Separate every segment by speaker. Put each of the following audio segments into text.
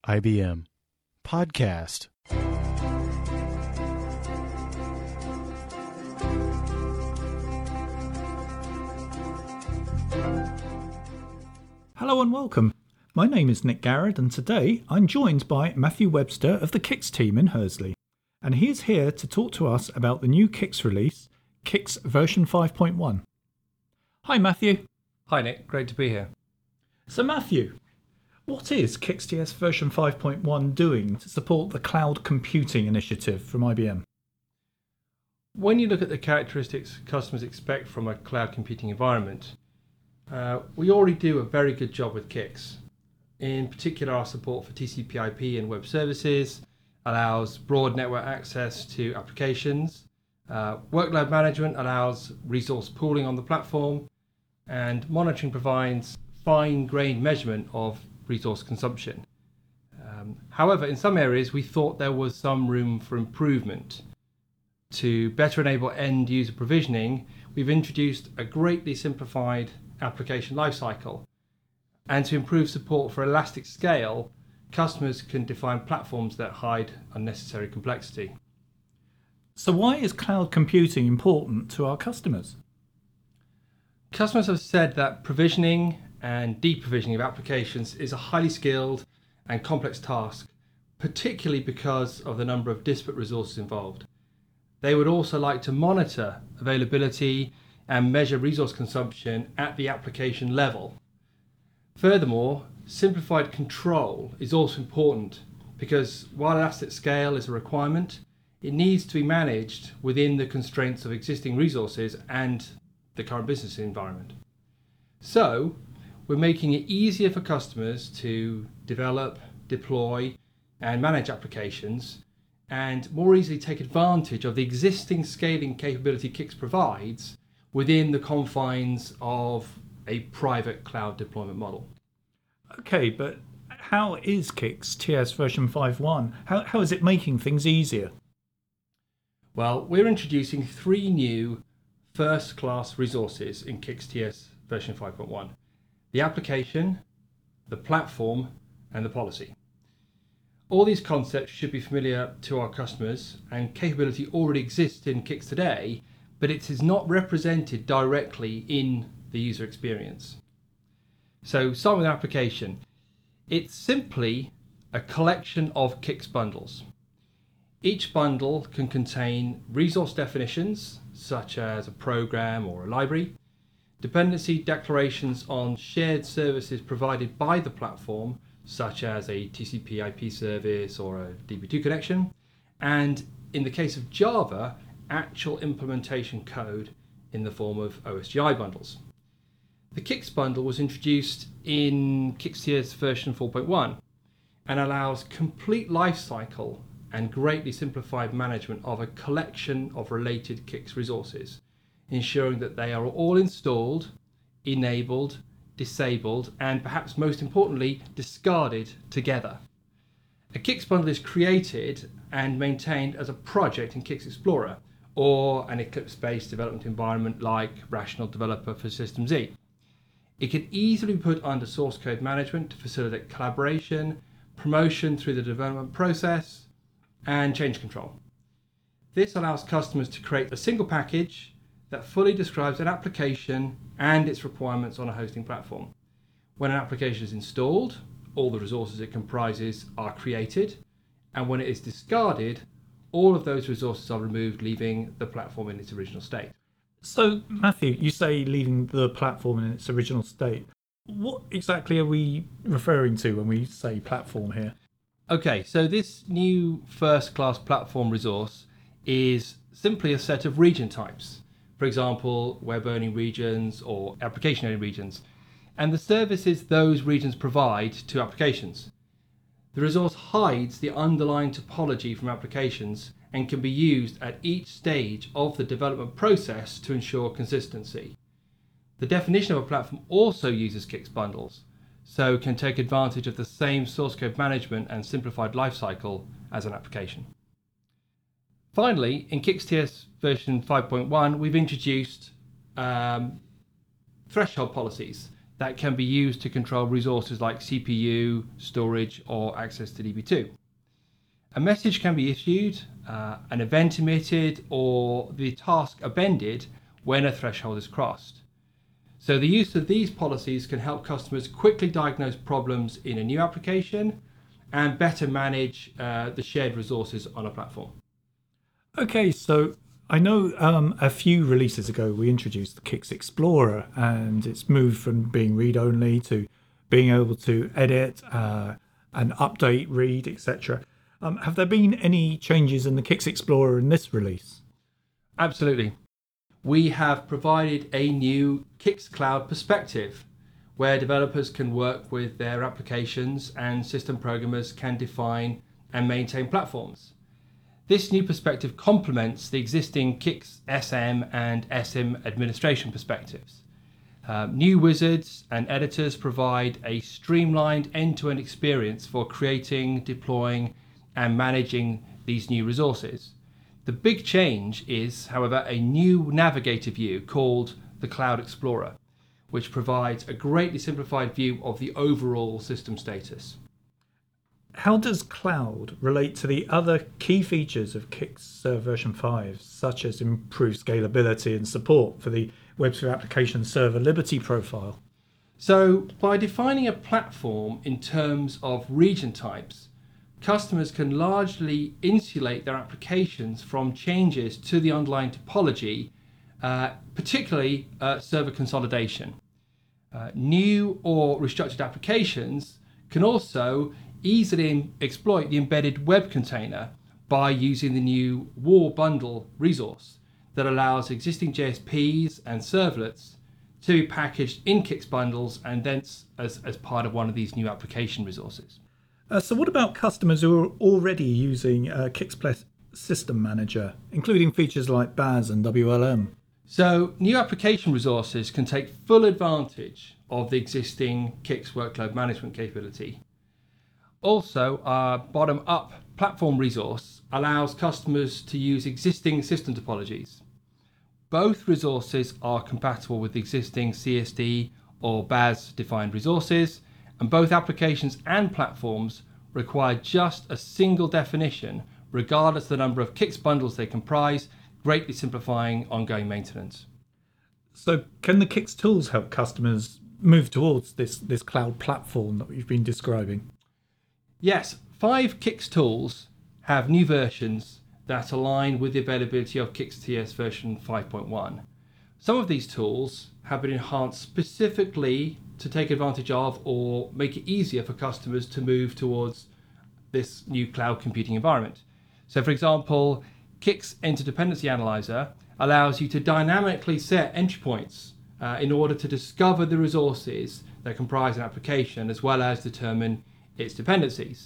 Speaker 1: IBM Podcast.
Speaker 2: Hello and welcome. My name is Nick Garrett, and today I'm joined by Matthew Webster of the Kix team in Hursley. And he is here to talk to us about the new Kix release, Kix version 5.1. Hi Matthew.
Speaker 3: Hi Nick, great to be here.
Speaker 2: So Matthew, what is KixTS version 5.1 doing to support the cloud computing initiative from IBM?
Speaker 3: When you look at the characteristics customers expect from a cloud computing environment, we already do a very good job with Kix. In particular, our support for TCP/IP and web services allows broad network access to applications. Workload management allows resource pooling on the platform, and monitoring provides fine-grained measurement of resource consumption. However, in some areas we thought there was some room for improvement. To better enable end-user provisioning, we've introduced a greatly simplified application lifecycle. And to improve support for elastic scale, customers can define platforms that hide unnecessary complexity.
Speaker 2: So why is cloud computing important to our customers?
Speaker 3: Customers have said that provisioning and deprovisioning of applications is a highly skilled and complex task, particularly because of the number of disparate resources involved. They would also like to monitor availability and measure resource consumption at the application level. Furthermore, simplified control is also important because while elastic scale is a requirement, it needs to be managed within the constraints of existing resources and the current business environment. So, we're making it easier for customers to develop, deploy, and manage applications, and more easily take advantage of the existing scaling capability Kix provides within the confines of a private cloud deployment model.
Speaker 2: Okay, but how is KixTS version 5.1? How is it making things easier?
Speaker 3: Well, we're introducing 3 new first-class resources in KixTS version 5.1. The application, the platform, and the policy. All these concepts should be familiar to our customers, and capability already exists in Kix today, but it is not represented directly in the user experience. So, start with application. It's simply a collection of Kix bundles. Each bundle can contain resource definitions, such as a program or a library, dependency declarations on shared services provided by the platform, such as a TCP/IP service or a DB2 connection, and in the case of Java, actual implementation code in the form of OSGI bundles. The Kix bundle was introduced in KixTS version 4.1 and allows complete lifecycle and greatly simplified management of a collection of related Kix resources, ensuring that they are all installed, enabled, disabled, and perhaps most importantly, discarded together. A Kix bundle is created and maintained as a project in Kix Explorer or an Eclipse-based development environment like Rational Developer for System Z. It can easily be put under source code management to facilitate collaboration, promotion through the development process, and change control. This allows customers to create a single package that fully describes an application and its requirements on a hosting platform. When an application is installed, all the resources it comprises are created, and when it is discarded, all of those resources are removed, leaving the platform in its original state.
Speaker 2: So, Matthew, you say leaving the platform in its original state. What exactly are we referring to when we say platform here?
Speaker 3: Okay, so this new first-class platform resource is simply a set of region types. For example, web-only regions or application-only regions, and the services those regions provide to applications. The resource hides the underlying topology from applications and can be used at each stage of the development process to ensure consistency. The definition of a platform also uses Kix bundles, so can take advantage of the same source code management and simplified lifecycle as an application. Finally, in KixTS version 5.1, we've introduced threshold policies that can be used to control resources like CPU, storage, or access to DB2. A message can be issued, an event emitted, or the task appended when a threshold is crossed. So the use of these policies can help customers quickly diagnose problems in a new application and better manage the shared resources on a platform.
Speaker 2: Okay, so I know a few releases ago we introduced the Kix Explorer, and it's moved from being read-only to being able to edit and update, read, etc. Have there been any changes in the Kix Explorer in this release?
Speaker 3: Absolutely. We have provided a new Kix Cloud perspective where developers can work with their applications and system programmers can define and maintain platforms. This new perspective complements the existing Kix SM and SM administration perspectives. New wizards and editors provide a streamlined end-to-end experience for creating, deploying, and managing these new resources. The big change is, however, a new navigator view called the Cloud Explorer, which provides a greatly simplified view of the overall system status.
Speaker 2: How does Cloud relate to the other key features of Kix version 5, such as improved scalability and support for the WebSphere application server Liberty profile?
Speaker 3: So, by defining a platform in terms of region types, customers can largely insulate their applications from changes to the underlying topology, particularly server consolidation. New or restructured applications can also easily exploit the embedded web container by using the new WAR bundle resource that allows existing JSPs and servlets to be packaged in Kix bundles and thence as part of one of these new application resources.
Speaker 2: So what about customers who are already using Kix System Manager, including features like BAS and WLM?
Speaker 3: So new application resources can take full advantage of the existing Kix workload management capability. Also, our bottom-up platform resource allows customers to use existing system topologies. Both resources are compatible with existing CSD or BAS-defined resources, and both applications and platforms require just a single definition, regardless of the number of Kix bundles they comprise, greatly simplifying ongoing maintenance.
Speaker 2: So can the Kix tools help customers move towards this cloud platform that we've been describing?
Speaker 3: Yes, 5 Kix tools have new versions that align with the availability of KixTS version 5.1. Some of these tools have been enhanced specifically to take advantage of or make it easier for customers to move towards this new cloud computing environment. So for example, Kix Interdependency Analyzer allows you to dynamically set entry points in order to discover the resources that comprise an application as well as determine its dependencies.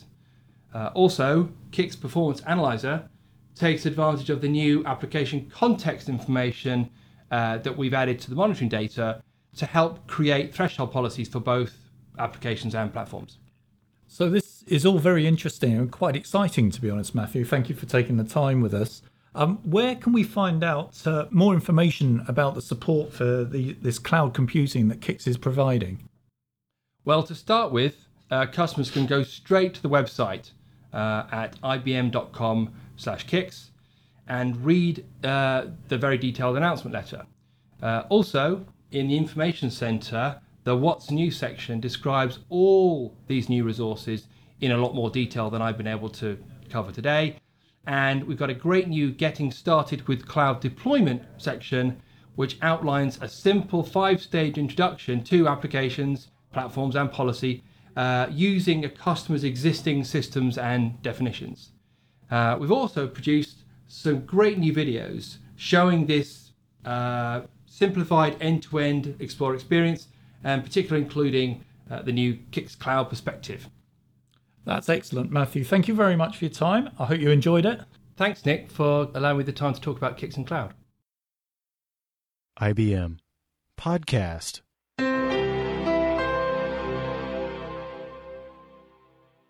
Speaker 3: Also, Kix Performance Analyzer takes advantage of the new application context information that we've added to the monitoring data to help create threshold policies for both applications and platforms.
Speaker 2: So this is all very interesting and quite exciting, to be honest, Matthew. Thank you for taking the time with us. Where can we find out more information about the support for this cloud computing that Kix is providing?
Speaker 3: Well, to start with, customers can go straight to the website at ibm.com/Kix and read the very detailed announcement letter. Also, in the Information Center, the What's New section describes all these new resources in a lot more detail than I've been able to cover today. And we've got a great new Getting Started with Cloud Deployment section, which outlines a simple 5-stage introduction to applications, platforms, and policy using a customer's existing systems and definitions. We've also produced some great new videos showing this simplified end-to-end Explorer experience, and particularly including the new Kix Cloud perspective.
Speaker 2: That's excellent, Matthew. Thank you very much for your time. I hope you enjoyed it.
Speaker 3: Thanks, Nick, for allowing me the time to talk about Kix and Cloud.
Speaker 1: IBM Podcast.